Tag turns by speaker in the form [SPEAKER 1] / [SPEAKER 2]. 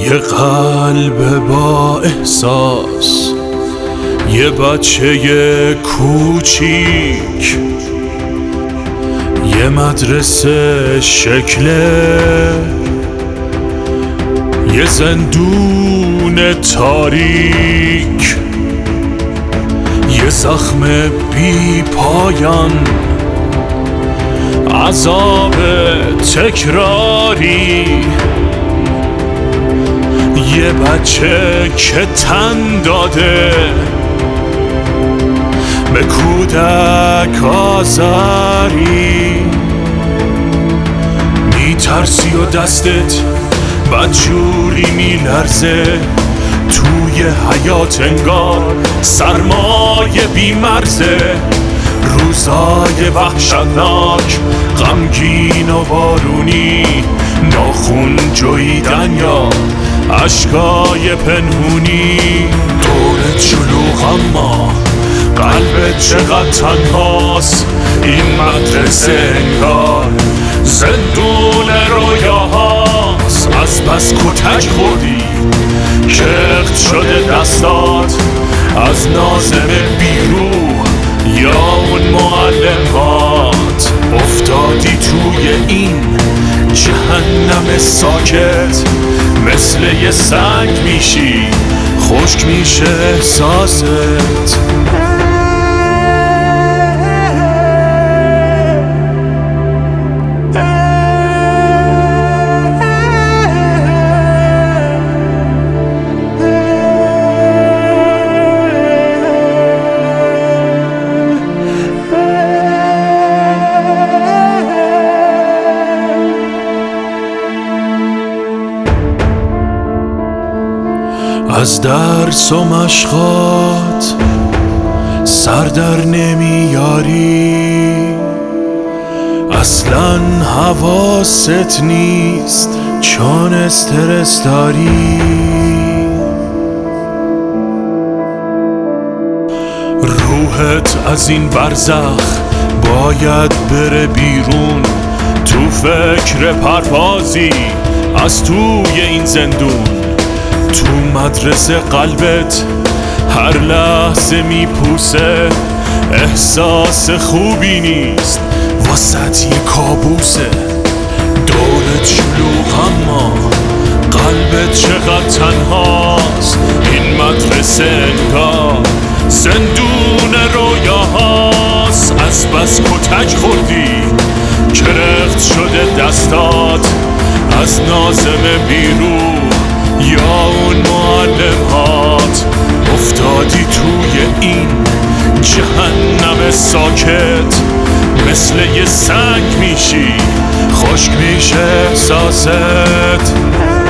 [SPEAKER 1] یه قلب با احساس، یه بچه کوچیک، یه مدرسه شکله، یه زندون تاریک، یه زخم بی پایان، عذاب تکراری، یه بچه که تن داده به کودک آزاری. میترسی و دستت بدجوری میلرزه، توی حیات انگار سرمایه بیمرزه. روزای وحشتناک، غمگین و بارونی، ناخون جویدن یا اشکای پنهونی. دورت شلوغ اما قلبت چقدر تنهاست، این مدرسه انگار زندون رویاهاست. از بس کتک خوردی، کخت شده دستات، از ناظم بیروح یا اون معلمات. افتادی توی این جهنم ساکت، مثل یه سنگ میشی، خشک میشه احساست. از درس و مشقات سر در نمیاری، اصلاً حواست نیست چون استرس داری. روحت از این برزخ باید بره بیرون، تو فکر پروازی از توی این زندون. تو مدرسه قلبت هر لحظه میپوسه، احساس خوبی نیست، واسه یه کابوسه. دورت شلوغ اما قلبت چقدر تنهاست، این مدرسه انگار زندون رویاهاست. از بس کتک خوردی، کرخت شده دستات، از ناظم بیروح یا اون معلمات. افتادی توی این جهنم ساکت، مثل یه سنگ میشی، خشک میشه احساست.